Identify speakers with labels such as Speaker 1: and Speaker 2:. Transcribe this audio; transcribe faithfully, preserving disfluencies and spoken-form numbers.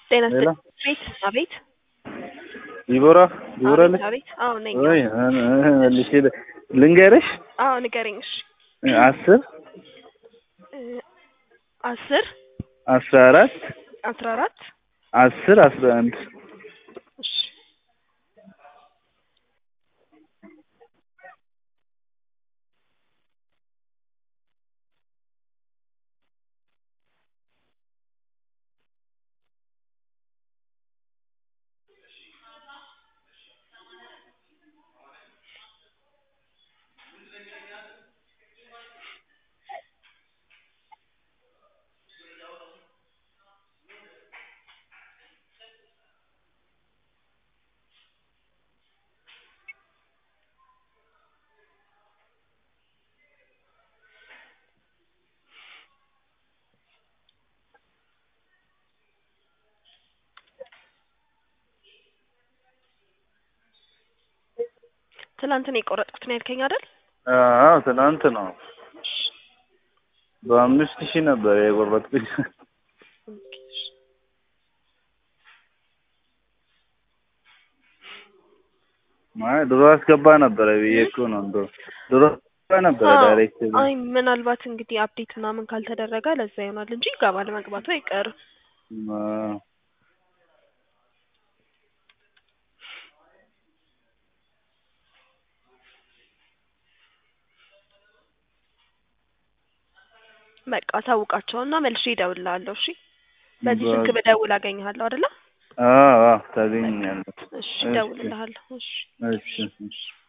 Speaker 1: ጤና
Speaker 2: ሌላ
Speaker 1: ቤት አቤት
Speaker 2: ዲቦራ ዲቦራ
Speaker 1: አቤት
Speaker 2: ነሽ
Speaker 1: አቤት አዎ ነኝ
Speaker 2: ወይ? መልሼ ልንገርሽ
Speaker 1: አዎ ንገረኝ እሺ
Speaker 2: አስር
Speaker 1: አስር
Speaker 2: አስራ አራት
Speaker 1: አስራ አራት
Speaker 2: አስር አስራ አንድ
Speaker 1: እሺ ትናንት ነው የቆረጥኩት ነው ያልከኝ አይደል?
Speaker 2: አዎ ትናንት ነው። በአምስት ሺህ ነበር የቆረጥኩት። ማይ ድሮ አስገባ ነበር ብዬ እኮ ነው እንደው ድሮ አስገባ ነበር ዳይሬክት።
Speaker 1: አይ ምናልባት እንግዲህ አፕዴት ምናምን ካልተደረገ ለዛ ይሆናል እንጂ ይገባል መግባቱ አይቀርም። በቃ ታውቃቸውና መልሼ እደውልልሃለሁ። እሺ በዚህ ስልክ በደውል አገኝሃለሁ አይደለ?
Speaker 2: አዎ አዎ ታገኛለህ።
Speaker 1: እሺ እደውልልሃለሁ። እሺ
Speaker 2: እሺ እሺ